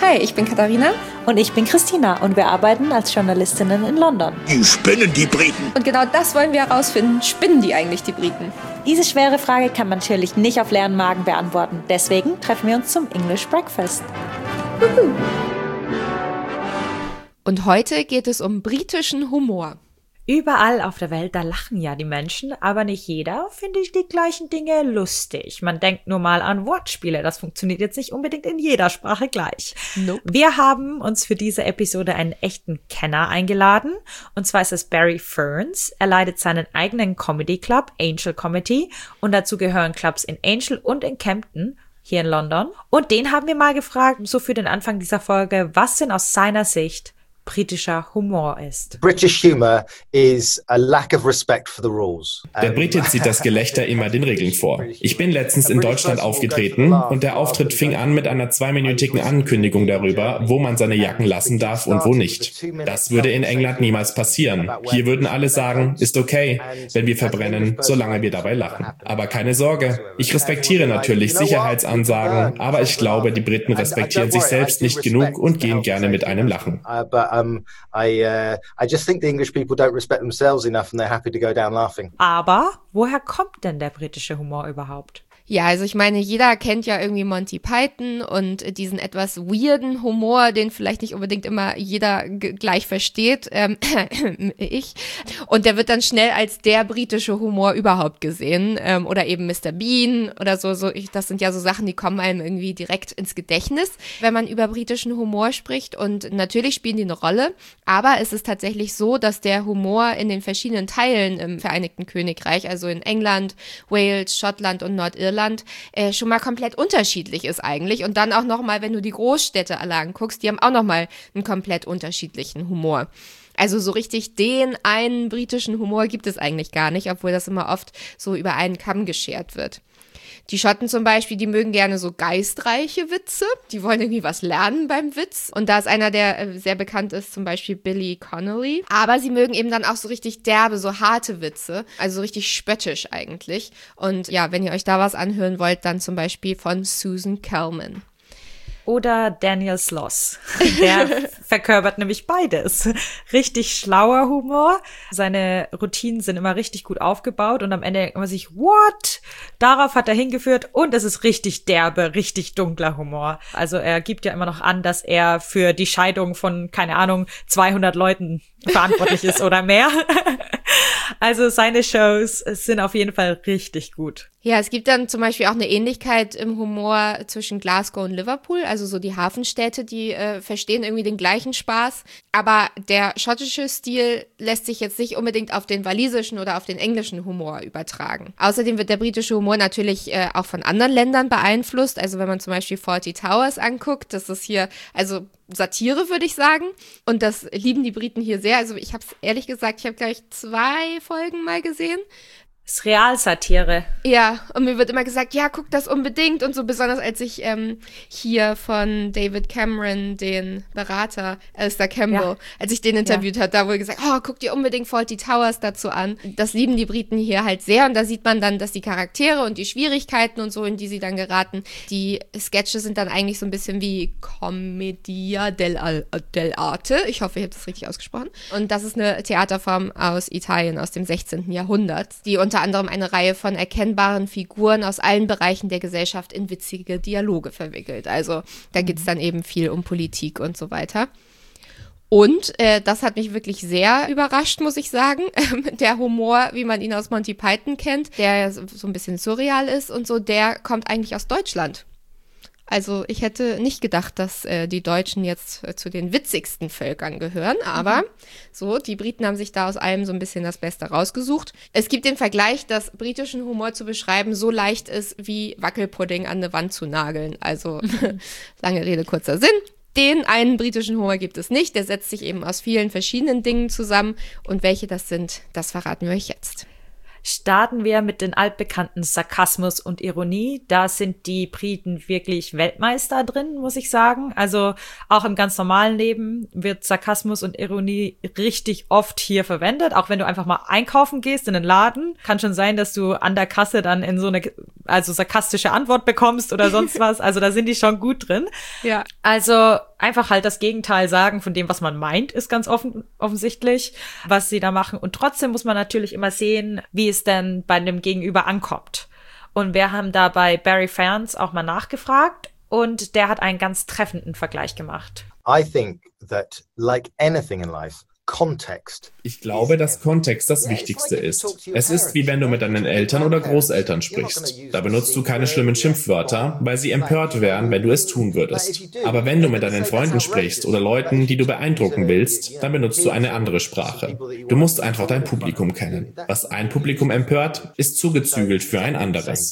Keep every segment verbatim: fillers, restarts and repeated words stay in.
Hi, ich bin Katharina. Und ich bin Christina und wir arbeiten als Journalistinnen in London. Die spinnen, die Briten. Und genau das wollen wir herausfinden. Spinnen die eigentlich, die Briten? Diese schwere Frage kann man natürlich nicht auf leeren Magen beantworten. Deswegen treffen wir uns zum English Breakfast. Juhu. Und heute geht es um britischen Humor. Überall auf der Welt, da lachen ja die Menschen, aber nicht jeder findet die gleichen Dinge lustig. Man denkt nur mal an Wortspiele, das funktioniert jetzt nicht unbedingt in jeder Sprache gleich. Nope. Wir haben uns für diese Episode einen echten Kenner eingeladen, und zwar ist es Barry Ferns. Er leitet seinen eigenen Comedy Club, Angel Comedy, und dazu gehören Clubs in Angel und in Camden, hier in London. Und den haben wir mal gefragt, so für den Anfang dieser Folge, was denn aus seiner Sicht britischer Humor ist. British humor is a lack of respect for the rules. Der Brite zieht das Gelächter immer den Regeln vor. Ich bin letztens in Deutschland aufgetreten und der Auftritt fing an mit einer zweiminütigen Ankündigung darüber, wo man seine Jacken lassen darf und wo nicht. Das würde in England niemals passieren. Hier würden alle sagen, ist okay, wenn wir verbrennen, solange wir dabei lachen. Aber keine Sorge, ich respektiere natürlich Sicherheitsansagen, aber ich glaube, die Briten respektieren sich selbst nicht genug und gehen gerne mit einem lachen. Um, I, uh, I just think the English people don't respect themselves enough and they're happy to go down laughing. Aber woher kommt denn der britische Humor überhaupt? Ja, also ich meine, jeder kennt ja irgendwie Monty Python und diesen etwas weirden Humor, den vielleicht nicht unbedingt immer jeder g- gleich versteht, ähm, ich. Und der wird dann schnell als der britische Humor überhaupt gesehen, ähm, oder eben Mister Bean oder so. so ich, das sind ja so Sachen, die kommen einem irgendwie direkt ins Gedächtnis, wenn man über britischen Humor spricht. Und natürlich spielen die eine Rolle, aber es ist tatsächlich so, dass der Humor in den verschiedenen Teilen im Vereinigten Königreich, also in England, Wales, Schottland und Nordirland, Äh, schon mal komplett unterschiedlich ist eigentlich. Und dann auch nochmal, wenn du die Großstädte alle anguckst, die haben auch nochmal einen komplett unterschiedlichen Humor. Also so richtig den einen britischen Humor gibt es eigentlich gar nicht, obwohl das immer oft so über einen Kamm geschert wird. Die Schotten zum Beispiel, die mögen gerne so geistreiche Witze. Die wollen irgendwie was lernen beim Witz. Und da ist einer, der äh, sehr bekannt ist, zum Beispiel Billy Connolly. Aber sie mögen eben dann auch so richtig derbe, so harte Witze. Also so richtig spöttisch eigentlich. Und ja, wenn ihr euch da was anhören wollt, dann zum Beispiel von Susan Calman. Oder Daniel Sloss. Der verkörpert nämlich beides. Richtig schlauer Humor. Seine Routinen sind immer richtig gut aufgebaut und am Ende denkt man sich, what? Darauf hat er hingeführt und es ist richtig derbe, richtig dunkler Humor. Also er gibt ja immer noch an, dass er für die Scheidung von, keine Ahnung, zweihundert Leuten verantwortlich ist oder mehr. Also seine Shows sind auf jeden Fall richtig gut. Ja, es gibt dann zum Beispiel auch eine Ähnlichkeit im Humor zwischen Glasgow und Liverpool, also so die Hafenstädte, die äh, verstehen irgendwie den gleichen Spaß, aber der schottische Stil lässt sich jetzt nicht unbedingt auf den walisischen oder auf den englischen Humor übertragen. Außerdem wird der britische Humor natürlich äh, auch von anderen Ländern beeinflusst, also wenn man zum Beispiel Fawlty Towers anguckt, das ist hier, also Satire, würde ich sagen. Und das lieben die Briten hier sehr. Also ich habe es ehrlich gesagt, ich habe gleich zwei Folgen mal gesehen. Das ist Realsatire. Ja, und mir wird immer gesagt, ja, guck das unbedingt. Und so besonders, als ich ähm, hier von David Cameron, den Berater, Alistair Campbell, ja. als ich den interviewt ja. habe, da wurde gesagt, oh, guck dir unbedingt Fawlty Towers dazu an. Das lieben die Briten hier halt sehr. Und da sieht man dann, dass die Charaktere und die Schwierigkeiten und so, in die sie dann geraten, die Sketche sind dann eigentlich so ein bisschen wie Commedia dell, dell'arte. Ich hoffe, ich habe das richtig ausgesprochen. Und das ist eine Theaterform aus Italien, aus dem sechzehnten Jahrhundert, die unter anderem eine Reihe von erkennbaren Figuren aus allen Bereichen der Gesellschaft in witzige Dialoge verwickelt. Also da geht's dann eben viel um Politik und so weiter. Und äh, das hat mich wirklich sehr überrascht, muss ich sagen. Der Humor, wie man ihn aus Monty Python kennt, der so ein bisschen surreal ist und so, der kommt eigentlich aus Deutschland. Also ich hätte nicht gedacht, dass äh, die Deutschen jetzt äh, zu den witzigsten Völkern gehören, aber mhm. so, die Briten haben sich da aus allem so ein bisschen das Beste rausgesucht. Es gibt den Vergleich, dass britischen Humor zu beschreiben so leicht ist, wie Wackelpudding an eine Wand zu nageln. Also lange Rede, kurzer Sinn. Den einen britischen Humor gibt es nicht, der setzt sich eben aus vielen verschiedenen Dingen zusammen und welche das sind, das verraten wir euch jetzt. Starten wir mit den altbekannten Sarkasmus und Ironie. Da sind die Briten wirklich Weltmeister drin, muss ich sagen. Also auch im ganz normalen Leben wird Sarkasmus und Ironie richtig oft hier verwendet. Auch wenn du einfach mal einkaufen gehst in den Laden, kann schon sein, dass du an der Kasse dann in so eine also sarkastische Antwort bekommst oder sonst was. Also da sind die schon gut drin. Ja. Also einfach halt das Gegenteil sagen von dem, was man meint, ist ganz offen, offensichtlich, was sie da machen. Und trotzdem muss man natürlich immer sehen, wie es denn bei dem Gegenüber ankommt. Und wir haben da bei Barry Ferns auch mal nachgefragt und der hat einen ganz treffenden Vergleich gemacht. I think that, like anything in life, Context. Ich glaube, dass Kontext das Wichtigste ist. Es ist wie wenn du mit deinen Eltern oder Großeltern sprichst. Da benutzt du keine schlimmen Schimpfwörter, weil sie empört wären, wenn du es tun würdest. Aber wenn du mit deinen Freunden sprichst oder Leuten, die du beeindrucken willst, dann benutzt du eine andere Sprache. Du musst einfach dein Publikum kennen. Was ein Publikum empört, ist zugezügelt für ein anderes.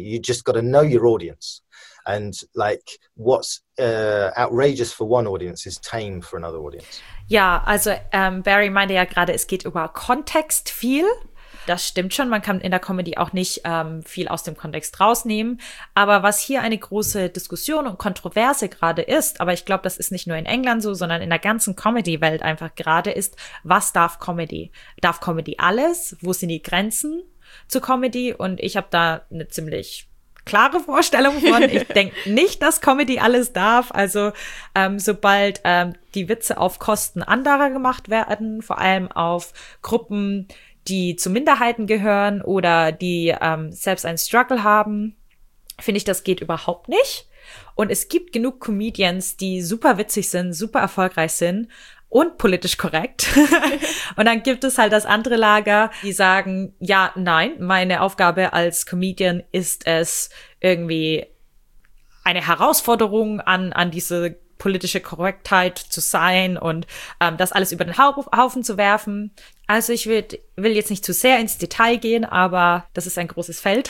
And like what's uh, outrageous for one audience is tame for another audience. Ja, also ähm, Barry meinte ja gerade, es geht über Kontext viel. Das stimmt schon, man kann in der Comedy auch nicht ähm, viel aus dem Kontext rausnehmen. Aber was hier eine große Diskussion und Kontroverse gerade ist, aber ich glaube, das ist nicht nur in England so, sondern in der ganzen Comedy-Welt einfach gerade ist, was darf Comedy? Darf Comedy alles? Wo sind die Grenzen zu Comedy? Und ich habe da eine ziemlich klare Vorstellung von. Ich denke nicht, dass Comedy alles darf. Also ähm, sobald ähm, die Witze auf Kosten anderer gemacht werden, vor allem auf Gruppen, die zu Minderheiten gehören oder die ähm, selbst einen Struggle haben, finde ich, das geht überhaupt nicht. Und es gibt genug Comedians, die super witzig sind, super erfolgreich sind und politisch korrekt. Und dann gibt es halt das andere Lager, die sagen, ja, nein, meine Aufgabe als Comedian ist es, irgendwie eine Herausforderung an an diese politische Korrektheit zu sein und ähm, das alles über den Haufen zu werfen. Also ich will, will jetzt nicht zu sehr ins Detail gehen, aber das ist ein großes Feld.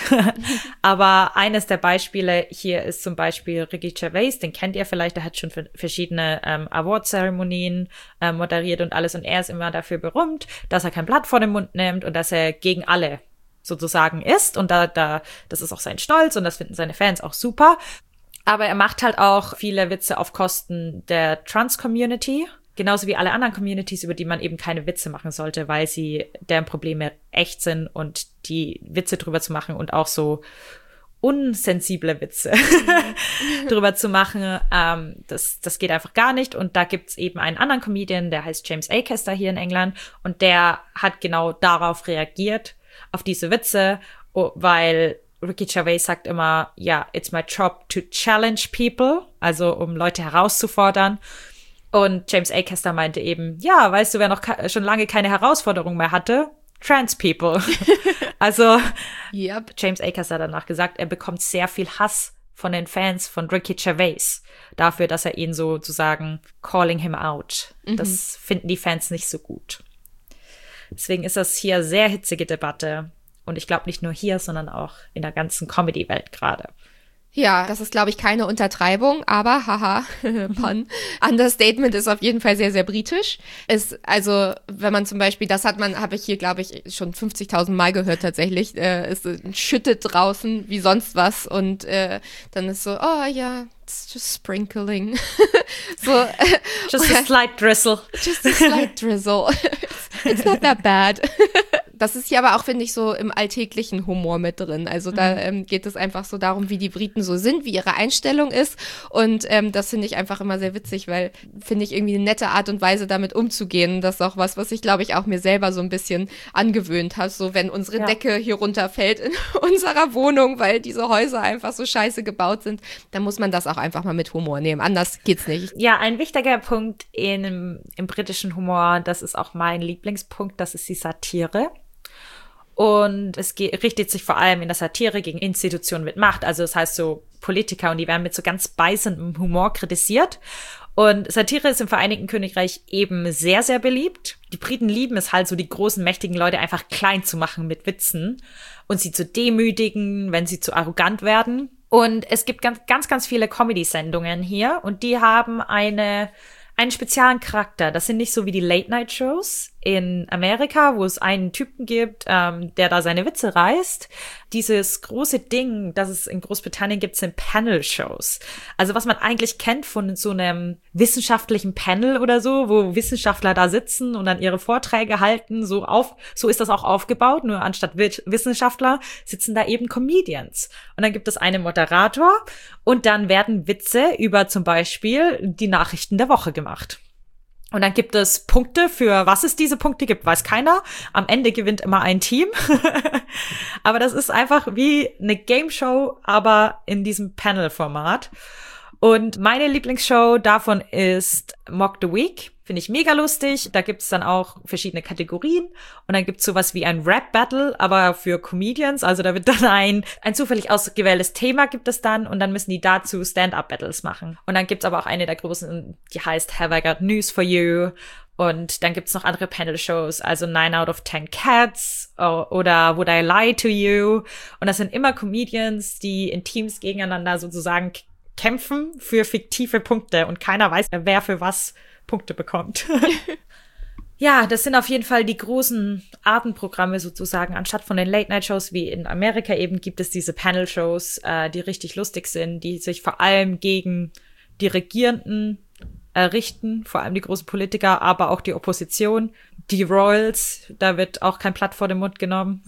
Aber eines der Beispiele hier ist zum Beispiel Ricky Gervais, den kennt ihr vielleicht, der hat schon verschiedene ähm, Award-Zeremonien äh, moderiert und alles und er ist immer dafür berühmt, dass er kein Blatt vor den Mund nimmt und dass er gegen alle sozusagen ist und da, da, das ist auch sein Stolz und das finden seine Fans auch super. Aber er macht halt auch viele Witze auf Kosten der Trans-Community, genauso wie alle anderen Communities, über die man eben keine Witze machen sollte, weil sie, deren Probleme echt sind und die Witze drüber zu machen und auch so unsensible Witze drüber zu machen, ähm, das, das geht einfach gar nicht. Und da gibt's eben einen anderen Comedian, der heißt James Acaster hier in England und der hat genau darauf reagiert, auf diese Witze, weil Ricky Gervais sagt immer, ja, it's my job to challenge people, also um Leute herauszufordern. Und James Acaster meinte eben, ja, weißt du, wer noch schon lange keine Herausforderung mehr hatte? Trans people. Also yep. James Acaster hat danach gesagt, er bekommt sehr viel Hass von den Fans von Ricky Gervais dafür, dass er ihn sozusagen calling him out. Mhm. Das finden die Fans nicht so gut. Deswegen ist das hier sehr hitzige Debatte. Und ich glaube nicht nur hier, sondern auch in der ganzen Comedy-Welt gerade. Ja, das ist, glaube ich, keine Untertreibung, aber haha, Pun. Understatement ist auf jeden Fall sehr, sehr britisch. Ist, also, wenn man zum Beispiel, das hat man, habe ich hier, glaube ich, schon fünfzigtausend Mal gehört tatsächlich, äh, es schüttet draußen wie sonst was und äh, dann ist so, oh ja, it's just sprinkling. so, äh, just a slight drizzle. Just a slight drizzle. It's not that bad. Das ist hier aber auch, finde ich, so im alltäglichen Humor mit drin. Also da ähm, geht es einfach so darum, wie die Briten so sind, wie ihre Einstellung ist. Und ähm, das finde ich einfach immer sehr witzig, weil, finde ich, irgendwie eine nette Art und Weise, damit umzugehen. Das ist auch was, was ich, glaube ich, auch mir selber so ein bisschen angewöhnt habe. So, wenn unsere ja. Decke hier runterfällt in unserer Wohnung, weil diese Häuser einfach so scheiße gebaut sind, dann muss man das auch einfach mal mit Humor nehmen. Anders geht's nicht. Ja, ein wichtiger Punkt in, im britischen Humor, das ist auch mein Lieblingspunkt, das ist die Satire. Und es geht, richtet sich vor allem in der Satire gegen Institutionen mit Macht. Also das heißt so Politiker und die werden mit so ganz beißendem Humor kritisiert. Und Satire ist im Vereinigten Königreich eben sehr, sehr beliebt. Die Briten lieben es halt so, die großen, mächtigen Leute einfach klein zu machen mit Witzen und sie zu demütigen, wenn sie zu arrogant werden. Und es gibt ganz, ganz, ganz viele Comedy-Sendungen hier und die haben eine einen speziellen Charakter. Das sind nicht so wie die Late-Night-Shows, in Amerika, wo es einen Typen gibt, ähm, der da seine Witze reißt. Dieses große Ding, das es in Großbritannien gibt, sind Panel-Shows. Also was man eigentlich kennt von so einem wissenschaftlichen Panel oder so, wo Wissenschaftler da sitzen und dann ihre Vorträge halten, so auf, so ist das auch aufgebaut, nur anstatt Wissenschaftler sitzen da eben Comedians. Und dann gibt es einen Moderator und dann werden Witze über zum Beispiel die Nachrichten der Woche gemacht. Und dann gibt es Punkte, für was es diese Punkte gibt, weiß keiner. Am Ende gewinnt immer ein Team. Aber das ist einfach wie eine Game Show, aber in diesem Panel-Format. Und meine Lieblingsshow davon ist Mock the Week. Finde ich mega lustig. Da gibt's dann auch verschiedene Kategorien. Und dann gibt's sowas wie ein Rap-Battle, aber für Comedians. Also da wird dann ein, ein zufällig ausgewähltes Thema gibt es dann. Und dann müssen die dazu Stand-Up-Battles machen. Und dann gibt's aber auch eine der großen, die heißt Have I Got News for You? Und dann gibt's noch andere Panel-Shows, also Nine out of Ten Cats oder Would I Lie to You? Und das sind immer Comedians, die in Teams gegeneinander sozusagen kämpfen für fiktive Punkte. Und keiner weiß, wer für was Punkte bekommt. Ja, das sind auf jeden Fall die großen Abendprogramme sozusagen. Anstatt von den Late-Night-Shows wie in Amerika eben gibt es diese Panel-Shows, äh, die richtig lustig sind, die sich vor allem gegen die Regierenden äh, richten, vor allem die großen Politiker, aber auch die Opposition. Die Royals, da wird auch kein Blatt vor den Mund genommen.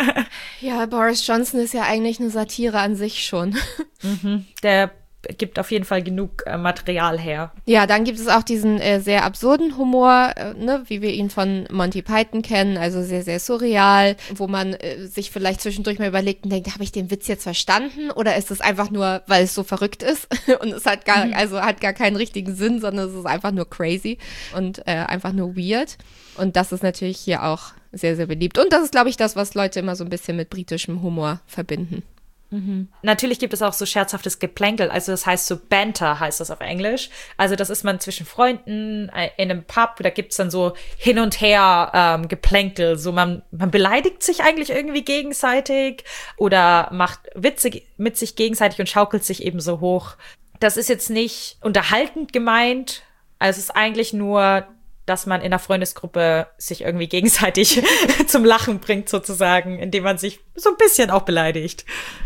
Ja, Boris Johnson ist ja eigentlich eine Satire an sich schon. Mhm, der gibt auf jeden Fall genug äh, Material her. Ja, dann gibt es auch diesen äh, sehr absurden Humor, äh, ne, wie wir ihn von Monty Python kennen, also sehr, sehr surreal, wo man äh, sich vielleicht zwischendurch mal überlegt und denkt, habe ich den Witz jetzt verstanden oder ist es einfach nur, weil es so verrückt ist und es hat gar, mhm. also hat gar keinen richtigen Sinn, sondern es ist einfach nur crazy und äh, einfach nur weird. Und das ist natürlich hier auch sehr, sehr beliebt. Und das ist, glaube ich, das, was Leute immer so ein bisschen mit britischem Humor verbinden. Mhm. Natürlich gibt es auch so scherzhaftes Geplänkel, also das heißt so Banter heißt das auf Englisch. Also das ist man zwischen Freunden in einem Pub, da gibt's dann so hin und her ähm, Geplänkel, so man man beleidigt sich eigentlich irgendwie gegenseitig oder macht Witze mit sich gegenseitig und schaukelt sich eben so hoch. Das ist jetzt nicht unterhaltend gemeint, also es ist eigentlich nur, dass man in der Freundesgruppe sich irgendwie gegenseitig zum Lachen bringt sozusagen, indem man sich so ein bisschen auch beleidigt.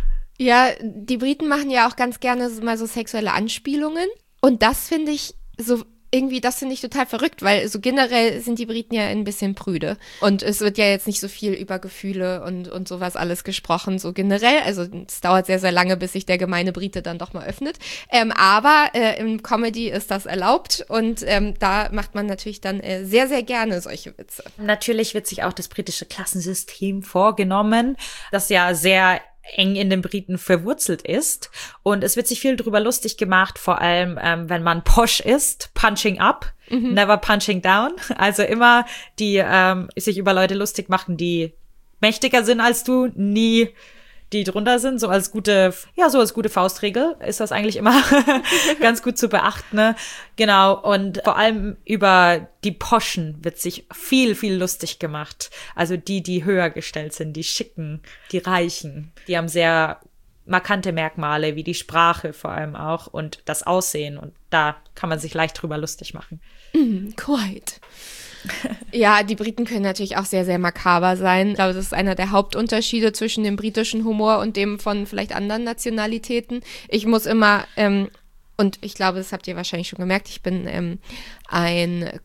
Ja, die Briten machen ja auch ganz gerne so mal so sexuelle Anspielungen. Und das finde ich so irgendwie, das finde ich total verrückt, weil so generell sind die Briten ja ein bisschen prüde. Und es wird ja jetzt nicht so viel über Gefühle und, und sowas alles gesprochen, so generell. Also es dauert sehr, sehr lange, bis sich der gemeine Brite dann doch mal öffnet. Ähm, aber äh, im Comedy ist das erlaubt und ähm, da macht man natürlich dann äh, sehr, sehr gerne solche Witze. Natürlich wird sich auch das britische Klassensystem vorgenommen, das ja sehr eng in den Briten verwurzelt ist. Und es wird sich viel drüber lustig gemacht, vor allem, ähm, wenn man posh ist, punching up, mhm. never punching down. Also immer die ähm, sich über Leute lustig machen, die mächtiger sind als du, nie die drunter sind, so als gute, ja, so als gute Faustregel ist das eigentlich immer ganz gut zu beachten, ne? Genau, und vor allem über die Poschen wird sich viel, viel lustig gemacht. Also die, die höher gestellt sind, die Schicken, die Reichen, die haben sehr markante Merkmale, wie die Sprache vor allem auch und das Aussehen und da kann man sich leicht drüber lustig machen. Mm, quite. Ja, die Briten können natürlich auch sehr, sehr makaber sein. Ich glaube, das ist einer der Hauptunterschiede zwischen dem britischen Humor und dem von vielleicht anderen Nationalitäten. Ich muss immer, ähm, und ich glaube, das habt ihr wahrscheinlich schon gemerkt, ich bin ähm, ein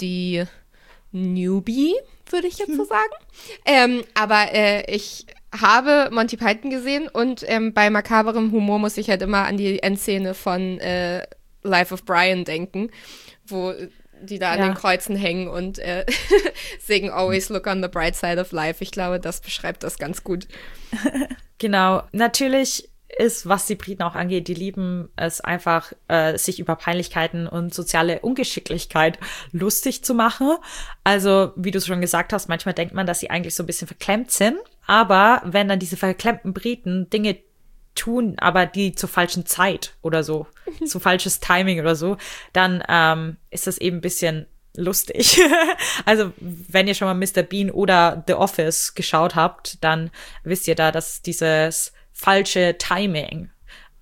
Comedy-Newbie, würde ich jetzt so sagen. Ähm, aber äh, ich habe Monty Python gesehen und ähm, bei makaberem Humor muss ich halt immer an die Endszene von äh, Life of Brian denken, wo die da an ja. den Kreuzen hängen und äh, singen Always Look on the Bright Side of Life. Ich glaube, das beschreibt das ganz gut. Genau. Natürlich ist, was die Briten auch angeht, die lieben es einfach, äh, sich über Peinlichkeiten und soziale Ungeschicklichkeit lustig zu machen. Also, wie du schon gesagt hast, manchmal denkt man, dass sie eigentlich so ein bisschen verklemmt sind. Aber wenn dann diese verklemmten Briten Dinge tun, aber die zur falschen Zeit oder so, zu falsches Timing oder so, dann ähm, ist das eben ein bisschen lustig. Also wenn ihr schon mal Mister Bean oder The Office geschaut habt, dann wisst ihr da, dass dieses falsche Timing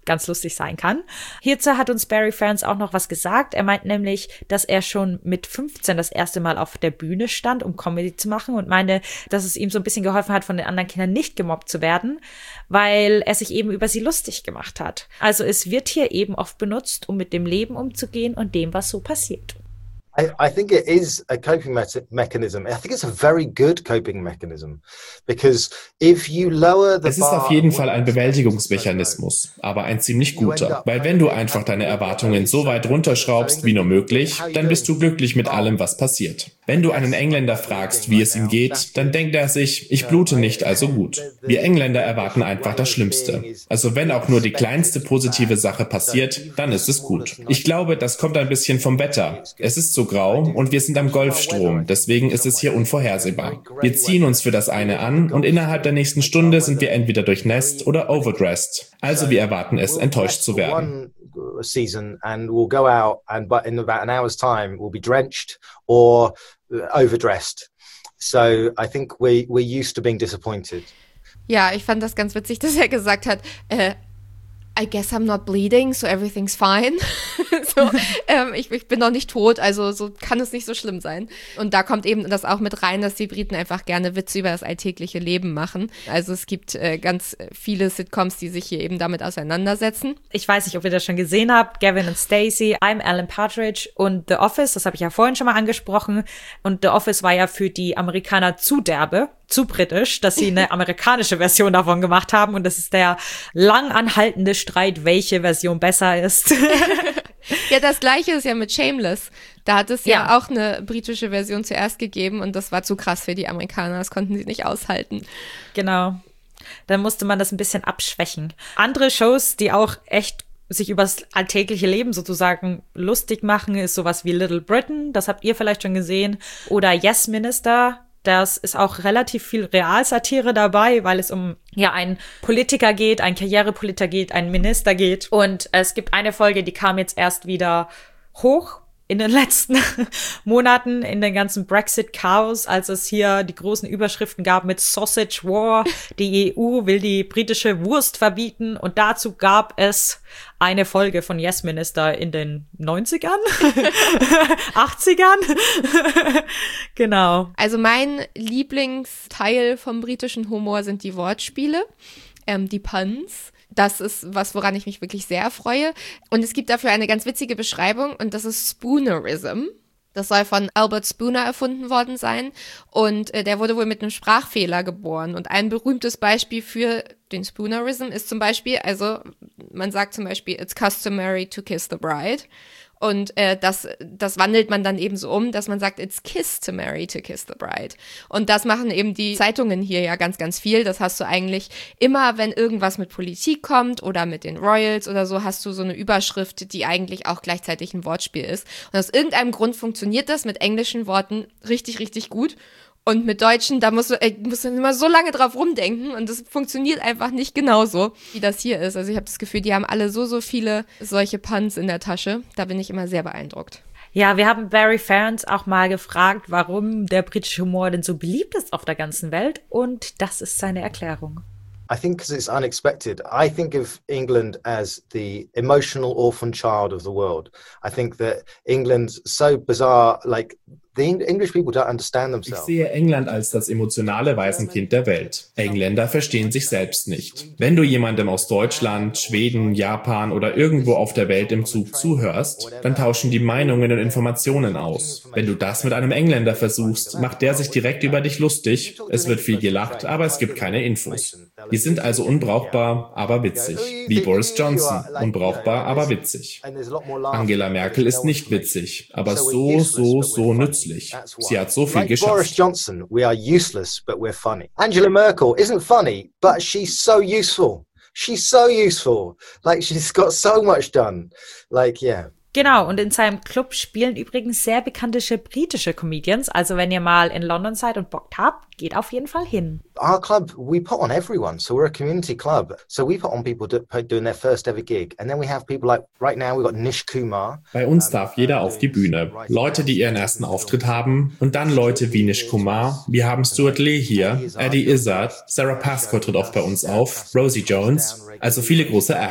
ganz lustig sein kann. Hierzu hat uns Barry Ferns auch noch was gesagt. Er meint nämlich, dass er schon mit fünfzehn das erste Mal auf der Bühne stand, um Comedy zu machen und meinte, dass es ihm so ein bisschen geholfen hat, von den anderen Kindern nicht gemobbt zu werden, weil er sich eben über sie lustig gemacht hat. Also es wird hier eben oft benutzt, um mit dem Leben umzugehen und dem, was so passiert. I, I think it is a coping me- mechanism. I think it's a very good coping mechanism, because if you lower the Es ist auf jeden Fall ein Bewältigungsmechanismus, aber ein ziemlich guter, weil wenn du einfach deine Erwartungen so weit runterschraubst wie nur möglich, dann bist du glücklich mit allem, was passiert. Wenn du einen Engländer fragst, wie es ihm geht, dann denkt er sich, ich blute nicht, also gut. Wir Engländer erwarten einfach das Schlimmste. Also wenn auch nur die kleinste positive Sache passiert, dann ist es gut. Ich glaube, das kommt ein bisschen vom Wetter. Es ist so grau und wir sind am Golfstrom, deswegen ist es hier unvorhersehbar. Wir ziehen uns für das eine an und innerhalb der nächsten Stunde sind wir entweder durchnässt oder overdressed. Also wir erwarten es, enttäuscht zu werden. Season and we'll go out and but in about an hour's time we'll be drenched or overdressed. So I think we we're used to being disappointed. Ja, ich fand das ganz witzig, dass er gesagt hat, äh, I guess I'm not bleeding, so everything's fine. so, ähm, ich, ich bin noch nicht tot, also so kann es nicht so schlimm sein. Und da kommt eben das auch mit rein, dass die Briten einfach gerne Witze über das alltägliche Leben machen. Also es gibt äh, ganz viele Sitcoms, die sich hier eben damit auseinandersetzen. Ich weiß nicht, ob ihr das schon gesehen habt. Gavin und Stacey, I'm Alan Partridge und The Office, das habe ich ja vorhin schon mal angesprochen. Und The Office war ja für die Amerikaner zu derbe, zu britisch, dass sie eine amerikanische Version davon gemacht haben. Und das ist der lang anhaltende Streit, welche Version besser ist. Ja, das Gleiche ist ja mit Shameless. Da hat es ja. Ja. auch eine britische Version zuerst gegeben und das war zu krass für die Amerikaner. Das konnten sie nicht aushalten. Genau. Dann musste man das ein bisschen abschwächen. Andere Shows, die auch echt sich übers alltägliche Leben sozusagen lustig machen, ist sowas wie Little Britain. Das habt ihr vielleicht schon gesehen. Oder Yes Minister. Das ist auch relativ viel Realsatire dabei, weil es um ja einen Politiker geht, einen Karrierepolitiker geht, einen Minister geht. Und es gibt eine Folge, die kam jetzt erst wieder hoch in den letzten Monaten, in den ganzen Brexit-Chaos, als es hier die großen Überschriften gab mit Sausage War, die E U will die britische Wurst verbieten und dazu gab es eine Folge von Yes Minister in den neunzigern, achtzigern. Genau. Also mein Lieblingsteil vom britischen Humor sind die Wortspiele, ähm, die Puns. Das ist was, woran ich mich wirklich sehr freue. Und es gibt dafür eine ganz witzige Beschreibung und das ist Spoonerism. Das soll von Albert Spooner erfunden worden sein und äh, der wurde wohl mit einem Sprachfehler geboren. Und ein berühmtes Beispiel für den Spoonerism ist zum Beispiel, also man sagt zum Beispiel, it's customary to kiss the bride. Und äh, das, das wandelt man dann eben so um, dass man sagt, it's customary to kiss the bride. Und das machen eben die Zeitungen hier ja ganz, ganz viel. Das hast du eigentlich immer, wenn irgendwas mit Politik kommt oder mit den Royals oder so, hast du so eine Überschrift, die eigentlich auch gleichzeitig ein Wortspiel ist. Und aus irgendeinem Grund funktioniert das mit englischen Worten richtig, richtig gut. Und mit Deutschen, da musst du, ey, musst du immer so lange drauf rumdenken und das funktioniert einfach nicht genauso, wie das hier ist. Also ich habe das Gefühl, die haben alle so, so viele solche Puns in der Tasche. Da bin ich immer sehr beeindruckt. Ja, wir haben Barry Ferns auch mal gefragt, warum der britische Humor denn so beliebt ist auf der ganzen Welt. Und das ist seine Erklärung. I think because it's unexpected. I think of England as the emotional orphan child of the world. I think that England's so bizarre, like the English people don't understand Ich themselves. sehe England als das emotionale Waisenkind der Welt. Engländer verstehen sich selbst nicht. Wenn du jemandem aus Deutschland, Schweden, Japan oder irgendwo auf der Welt im Zug zuhörst, dann tauschen die Meinungen und Informationen aus. Wenn du das mit einem Engländer versuchst, macht der sich direkt über dich lustig. Es wird viel gelacht, aber es gibt keine Infos. Die sind also unbrauchbar, aber witzig. Wie Boris Johnson, unbrauchbar, aber witzig. Angela Merkel ist nicht witzig, aber so, so, so nützlich. Sie hat so viel Like Boris geschafft. Johnson, we are useless, but we're funny. Angela Merkel isn't funny, but she's so useful. She's so useful. Like she's got so much done. Like, yeah. Genau, und in seinem Club spielen übrigens sehr bekannte britische Comedians. Also wenn ihr mal in London seid und Bock habt, geht auf jeden Fall hin. Our club, we put on everyone. So we're a community club. So we put on people do, doing their first ever gig. And then we have people like, right now we've got Nish Kumar. Bei uns darf jeder auf die Bühne. Leute, die ihren ersten Auftritt haben und dann Leute wie Nish Kumar. Wir haben Stuart Lee hier, Eddie Izzard, Sarah Pascoe tritt oft bei uns auf, Rosie Jones, also viele große Acts.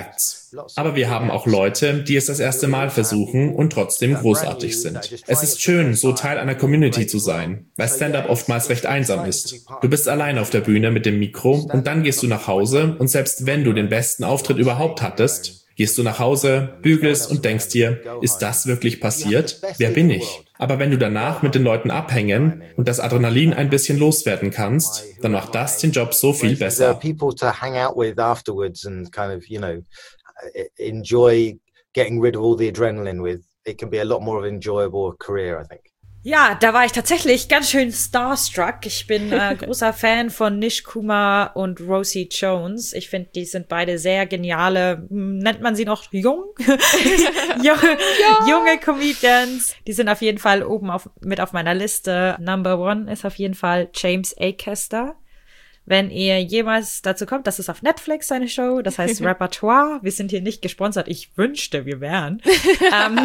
Aber wir haben auch Leute, die es das erste Mal versuchen und trotzdem großartig sind. Es ist schön, so Teil einer Community zu sein, weil Stand-up oftmals recht einsam ist. Du bist allein auf der Bühne mit dem Mikro und dann gehst du nach Hause und selbst wenn du den besten Auftritt überhaupt hattest, gehst du nach Hause, bügelst und denkst dir, ist das wirklich passiert? Wer bin ich? Aber wenn du danach mit den Leuten abhängen und das Adrenalin ein bisschen loswerden kannst, dann macht das den Job so viel besser. People to hang out with afterwards and kind of, you know, enjoy getting rid of all the adrenaline with. It can be a lot more of an enjoyable career, I think. Ja, da war ich tatsächlich ganz schön starstruck. Ich bin äh, großer Fan von Nish Kumar und Rosie Jones. Ich finde, die sind beide sehr geniale, nennt man sie noch jung? junge, ja. junge Comedians. Die sind auf jeden Fall oben auf, mit auf meiner Liste. Number one ist auf jeden Fall James Acaster. Wenn ihr jemals dazu kommt, das ist auf Netflix seine Show, das heißt Repertoire. Wir sind hier nicht gesponsert. Ich wünschte, wir wären. ähm,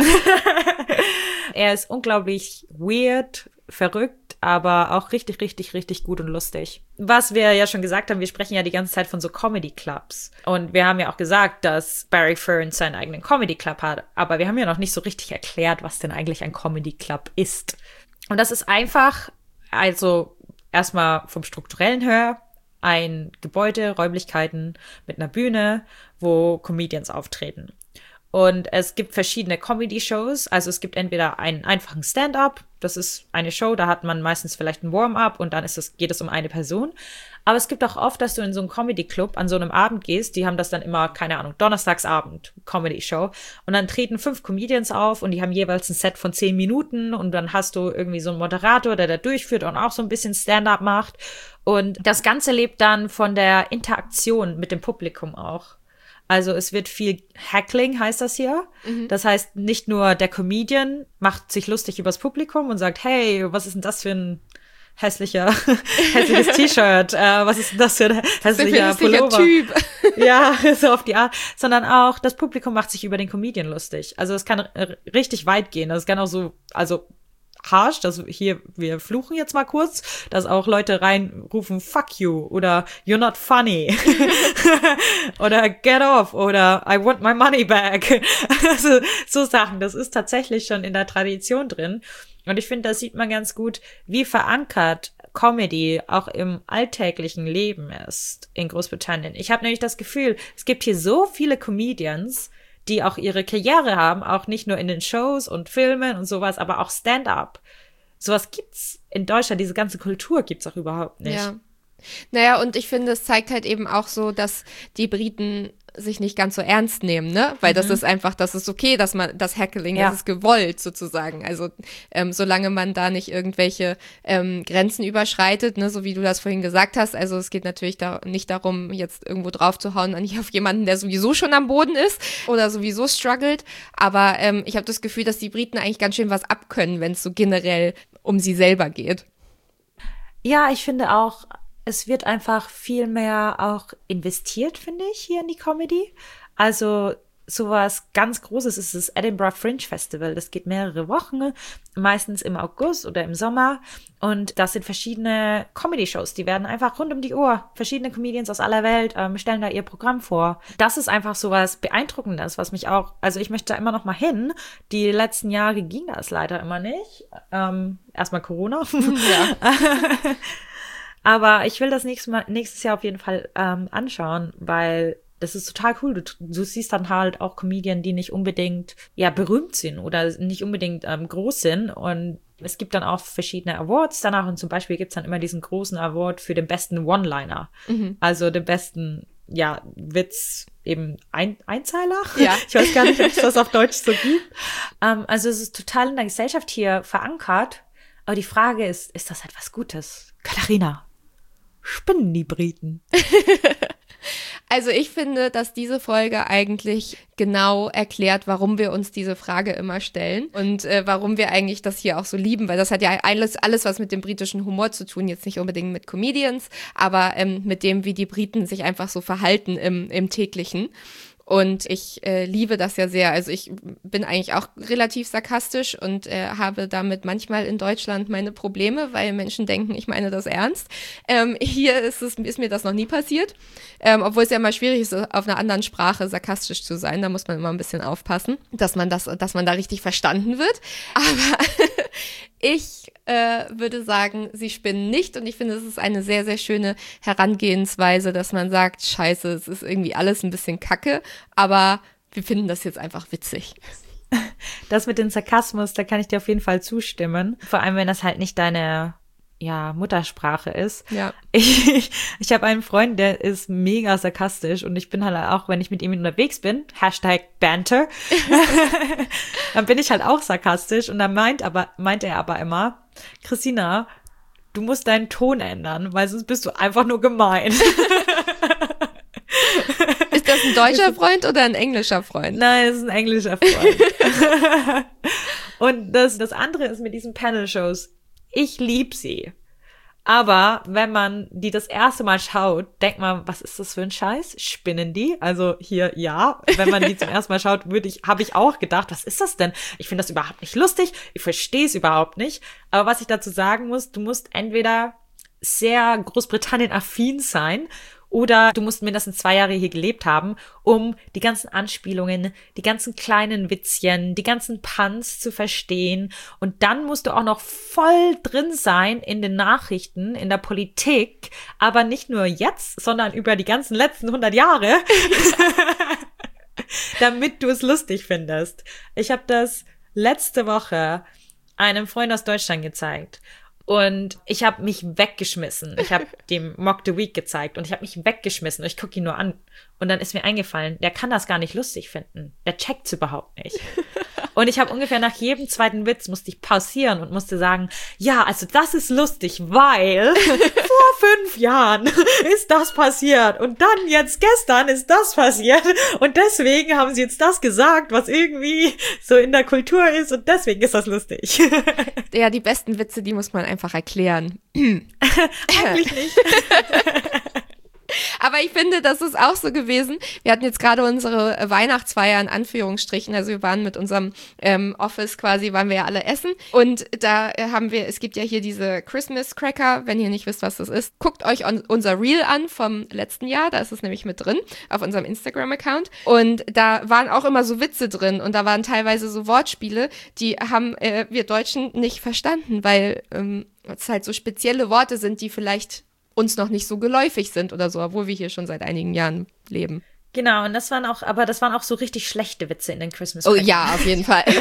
er ist unglaublich weird, verrückt, aber auch richtig, richtig, richtig gut und lustig. Was wir ja schon gesagt haben, wir sprechen ja die ganze Zeit von so Comedy-Clubs. Und wir haben ja auch gesagt, dass Barry Ferns seinen eigenen Comedy-Club hat. Aber wir haben ja noch nicht so richtig erklärt, was denn eigentlich ein Comedy-Club ist. Und das ist einfach, also erstmal vom Strukturellen her, ein Gebäude, Räumlichkeiten mit einer Bühne, wo Comedians auftreten. Und es gibt verschiedene Comedy-Shows. Also es gibt entweder einen einfachen Stand-up, das ist eine Show, da hat man meistens vielleicht ein Warm-up und dann ist es, geht es um eine Person. Aber es gibt auch oft, dass du in so einen Comedy-Club an so einem Abend gehst, die haben das dann immer, keine Ahnung, Donnerstagsabend, Comedy-Show. Und dann treten fünf Comedians auf und die haben jeweils ein Set von zehn Minuten und dann hast du irgendwie so einen Moderator, der da durchführt und auch so ein bisschen Stand-up macht. Und das Ganze lebt dann von der Interaktion mit dem Publikum auch. Also es wird viel Heckling, heißt das hier. Mhm. Das heißt, nicht nur der Comedian macht sich lustig übers Publikum und sagt, hey, was ist denn das für ein hässlicher, hässliches T-Shirt? Äh, was ist denn das für ein hässlicher Pullover? Typ. Ja, so auf die Art. Sondern auch das Publikum macht sich über den Comedian lustig. Also es kann r- richtig weit gehen. Das kann auch so, also harsh, dass hier, wir fluchen jetzt mal kurz, dass auch Leute reinrufen, fuck you, oder you're not funny, oder get off, oder I want my money back. Also, so Sachen, das ist tatsächlich schon in der Tradition drin. Und ich finde, das sieht man ganz gut, wie verankert Comedy auch im alltäglichen Leben ist in Großbritannien. Ich habe nämlich das Gefühl, es gibt hier so viele Comedians, die auch ihre Karriere haben, auch nicht nur in den Shows und Filmen und sowas, aber auch Stand-up. Sowas gibt's in Deutschland, diese ganze Kultur gibt's auch überhaupt nicht. Ja. Naja, und ich finde, es zeigt halt eben auch so, dass die Briten sich nicht ganz so ernst nehmen, ne? Weil mhm. das ist einfach, das ist okay, dass man, das Heckling, ja. das ist gewollt sozusagen. Also ähm, solange man da nicht irgendwelche ähm, Grenzen überschreitet, ne, so wie du das vorhin gesagt hast. Also es geht natürlich da nicht darum, jetzt irgendwo drauf zu hauen, nicht auf jemanden, der sowieso schon am Boden ist oder sowieso struggelt. Aber ähm, ich habe das Gefühl, dass die Briten eigentlich ganz schön was abkönnen, wenn es so generell um sie selber geht. Ja, ich finde auch, es wird einfach viel mehr auch investiert, finde ich, hier in die Comedy. Also sowas ganz Großes ist das Edinburgh Fringe Festival. Das geht mehrere Wochen, meistens im August oder im Sommer. Und das sind verschiedene Comedy-Shows. Die werden einfach rund um die Uhr, verschiedene Comedians aus aller Welt ähm, stellen da ihr Programm vor. Das ist einfach sowas Beeindruckendes, was mich auch, also ich möchte da immer noch mal hin. Die letzten Jahre ging das leider immer nicht. Ähm, erstmal Corona. Ja. Aber ich will das nächstes Mal, nächstes Jahr auf jeden Fall ähm, anschauen, weil das ist total cool. Du, du siehst dann halt auch Comedian, die nicht unbedingt ja berühmt sind oder nicht unbedingt ähm, groß sind. Und es gibt dann auch verschiedene Awards danach. Und zum Beispiel gibt's dann immer diesen großen Award für den besten One-Liner. Mhm. Also den besten, ja, Witz, eben ein Einzeiler. Ja. Ich weiß gar nicht, ob es das auf Deutsch so gibt. Ähm, also es ist total in der Gesellschaft hier verankert. Aber die Frage ist, ist das etwas Gutes? Katharina, spinnen die Briten? Also ich finde, dass diese Folge eigentlich genau erklärt, warum wir uns diese Frage immer stellen und äh, warum wir eigentlich das hier auch so lieben, weil das hat ja alles, alles was mit dem britischen Humor zu tun, jetzt nicht unbedingt mit Comedians, aber ähm, mit dem, wie die Briten sich einfach so verhalten im, im täglichen. Und ich äh, liebe das ja sehr. Also ich bin eigentlich auch relativ sarkastisch und äh, habe damit manchmal in Deutschland meine Probleme, weil Menschen denken, ich meine das ernst. Ähm, hier ist, es, ist mir das noch nie passiert, ähm, obwohl es ja immer schwierig ist, auf einer anderen Sprache sarkastisch zu sein. Da muss man immer ein bisschen aufpassen, dass man das, dass man da richtig verstanden wird. Aber ich äh, würde sagen, sie spinnen nicht und ich finde, es ist eine sehr, sehr schöne Herangehensweise, dass man sagt, scheiße, es ist irgendwie alles ein bisschen kacke, aber wir finden das jetzt einfach witzig. Das mit dem Sarkasmus, da kann ich dir auf jeden Fall zustimmen. Vor allem, wenn das halt nicht deine ja, Muttersprache ist. Ja. Ich, ich habe einen Freund, der ist mega sarkastisch und ich bin halt auch, wenn ich mit ihm unterwegs bin, Hashtag Banter, dann bin ich halt auch sarkastisch und dann meint aber, meint er aber immer, Christina, du musst deinen Ton ändern, weil sonst bist du einfach nur gemein. Ist das ein deutscher Freund oder ein englischer Freund? Nein, es ist ein englischer Freund. Und das, das andere ist mit diesen Panel-Shows, ich lieb sie. Aber wenn man die das erste Mal schaut, denkt man, was ist das für ein Scheiß? Spinnen die? Also hier, ja. Wenn man die zum ersten Mal schaut, würde ich, habe ich auch gedacht, was ist das denn? Ich finde das überhaupt nicht lustig. Ich verstehe es überhaupt nicht. Aber was ich dazu sagen muss, du musst entweder sehr Großbritannien-affin sein oder du musst mindestens zwei Jahre hier gelebt haben, um die ganzen Anspielungen, die ganzen kleinen Witzchen, die ganzen Puns zu verstehen. Und dann musst du auch noch voll drin sein in den Nachrichten, in der Politik, aber nicht nur jetzt, sondern über die ganzen letzten hundert Jahre, damit du es lustig findest. Ich habe das letzte Woche einem Freund aus Deutschland gezeigt. Und ich habe mich weggeschmissen. Ich habe dem Mock the Week gezeigt und ich habe mich weggeschmissen. Und ich gucke ihn nur an. Und dann ist mir eingefallen, der kann das gar nicht lustig finden. Der checkt's überhaupt nicht. Und ich habe ungefähr nach jedem zweiten Witz musste ich pausieren und musste sagen, ja, also das ist lustig, weil vor fünf Jahren ist das passiert und dann jetzt gestern ist das passiert und deswegen haben sie jetzt das gesagt, was irgendwie so in der Kultur ist und deswegen ist das lustig. Ja, die besten Witze, die muss man einfach erklären. Eigentlich nicht. Aber ich finde, das ist auch so gewesen. Wir hatten jetzt gerade unsere Weihnachtsfeier in Anführungsstrichen. Also wir waren mit unserem ähm, Office quasi, waren wir ja alle essen. Und da äh, haben wir, es gibt ja hier diese Christmas Cracker. Wenn ihr nicht wisst, was das ist, guckt euch on, unser Reel an vom letzten Jahr. Da ist es nämlich mit drin auf unserem Instagram-Account. Und da waren auch immer so Witze drin. Und da waren teilweise so Wortspiele, die haben äh, wir Deutschen nicht verstanden, weil ähm, es halt so spezielle Worte sind, die vielleicht uns noch nicht so geläufig sind oder so, obwohl wir hier schon seit einigen Jahren leben. Genau, und das waren auch, aber das waren auch so richtig schlechte Witze in den Christmas Oh Crackers. ja, auf jeden Fall.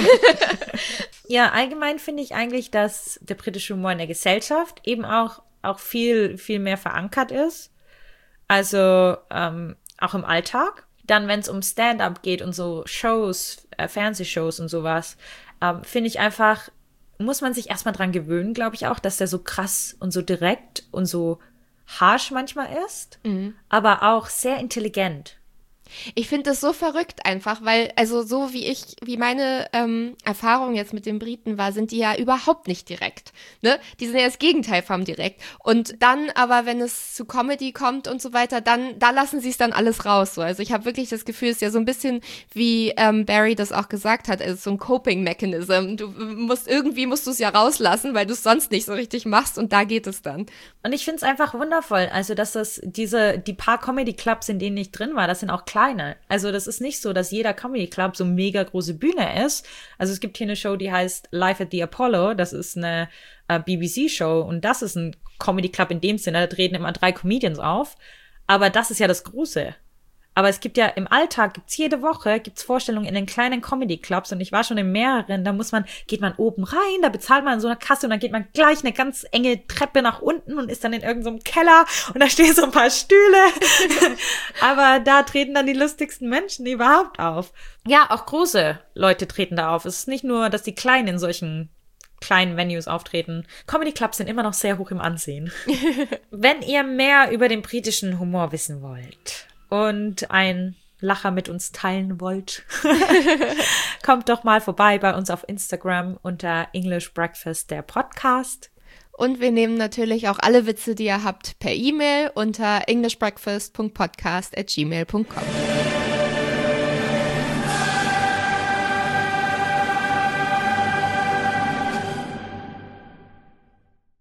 Ja, allgemein finde ich eigentlich, dass der britische Humor in der Gesellschaft eben auch, auch viel, viel mehr verankert ist. Also ähm, auch im Alltag. Dann, wenn es um Stand-up geht und so Shows, äh, Fernsehshows und sowas, ähm, finde ich einfach, muss man sich erstmal dran gewöhnen, glaube ich auch, dass der so krass und so direkt und so harsh manchmal ist, mhm. aber auch sehr intelligent. Ich finde das so verrückt einfach, weil, also so wie ich, wie meine ähm, Erfahrung jetzt mit den Briten war, sind die ja überhaupt nicht direkt, ne? Die sind ja das Gegenteil vom direkt. Und dann aber, wenn es zu Comedy kommt und so weiter, dann, da lassen sie es dann alles raus, so. Also ich habe wirklich das Gefühl, es ist ja so ein bisschen, wie ähm, Barry das auch gesagt hat, also so ein Coping-Mechanism. Du musst, irgendwie musst du es ja rauslassen, weil du es sonst nicht so richtig machst und da geht es dann. Und ich finde es einfach wundervoll, also dass das, diese, die paar Comedy-Clubs, in denen ich drin war, das sind auch kleine. Also das ist nicht so, dass jeder Comedy Club so mega große Bühne ist. Also es gibt hier eine Show, die heißt Live at the Apollo. Das ist eine äh, B B C-Show und das ist ein Comedy Club in dem Sinne. Da treten immer drei Comedians auf. Aber das ist ja das Große. Aber es gibt ja im Alltag, gibt's jede Woche, gibt's Vorstellungen in den kleinen Comedy-Clubs und ich war schon in mehreren, da muss man, geht man oben rein, da bezahlt man in so einer Kasse und dann geht man gleich eine ganz enge Treppe nach unten und ist dann in irgendeinem so Keller und da stehen so ein paar Stühle. Aber da treten dann die lustigsten Menschen überhaupt auf. Ja, auch große Leute treten da auf. Es ist nicht nur, dass die Kleinen in solchen kleinen Venues auftreten. Comedy-Clubs sind immer noch sehr hoch im Ansehen. Wenn ihr mehr über den britischen Humor wissen wollt und ein Lacher mit uns teilen wollt, kommt doch mal vorbei bei uns auf Instagram unter English Breakfast, der Podcast. Und wir nehmen natürlich auch alle Witze, die ihr habt, per E-Mail unter englishbreakfast punkt podcast at gmail punkt com.